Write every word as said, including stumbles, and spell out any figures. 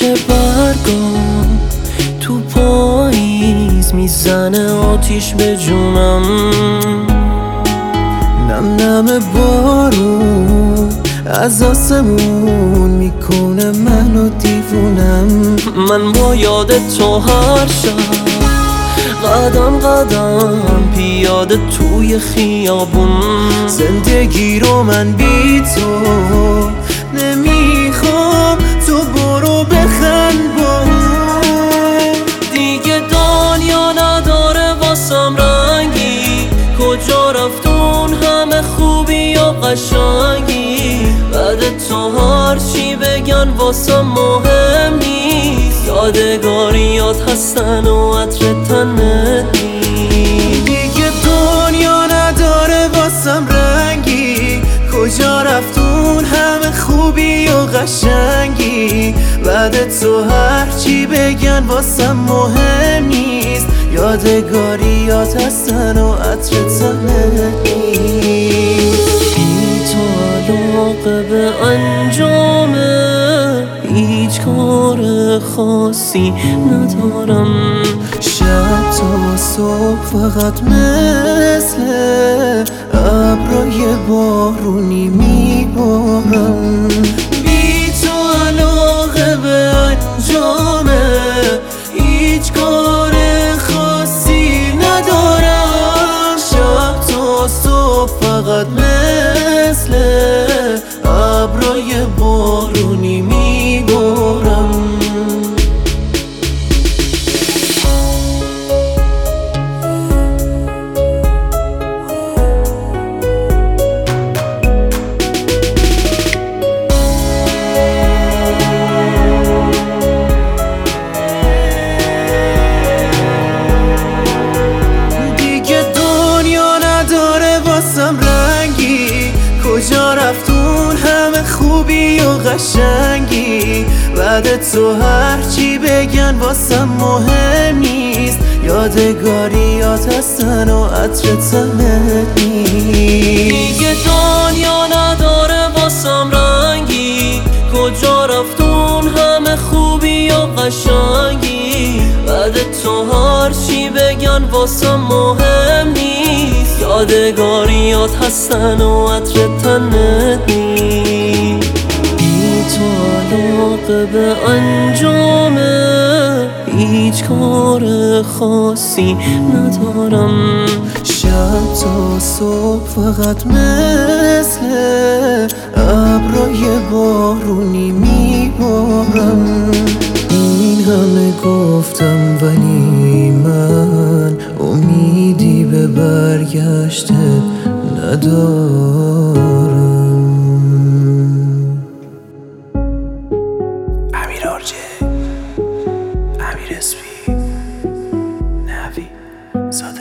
میشه برگام تو پاییز میزنه آتیش به جونم، نم نم بارون از آسمون میکنه منو دیوونم. من با یاد تو هر شب قدم قدم پیاده توی خیابون، زندگی رو من بی تو نمیخوام، تو برو بخند با اون. دیگه دنیا نداره واسم رنگی، کجا رفت اون همه خوبی و قشنگی؟ بعد تو هرچی بگن واسم مهم نیست، یادگاریات هستن و عطر تنت نیست. دیگه دنیا نداره واسم رنگی، کجا رفت اون همه خوبی و قشنگی؟ بعد تو هرچی بگن واسم مهم نیست، یادگاریات هستن و عطر تنت نیست. بی تو علاقه به انجامه، هیچ کار خاصی ندارم، شب تا صبح فقط مثل ابرای بارونی میبارم. بی تو علاقه به انجامه، هیچ کار خاصی ندارم، شب تا صبح فقط مثل ابرای بارونی میبارم. کجا رفت اون همه خوبی و قشنگی؟ بعد تو هرچی بگن واسم مهم نیست، یادگاریات هستن و عطر تنت نیست. دیگه دنیا نداره واسم رنگی، کجا رفت اون همه خوبی و قشنگی؟ بعد تو هرچی بگن واسم مهم نیست، یادگاریات هستن و عطر تنت نیست. بی تو علاقه به انجامه، هیچ کار خاصی ندارم، شب تا صبح فقط مثل ابرای بارونی میبارم. این همه گفتم ولی من امیدی به برگشتت ندارم. امیر آرجه، امیر اسپی، نوی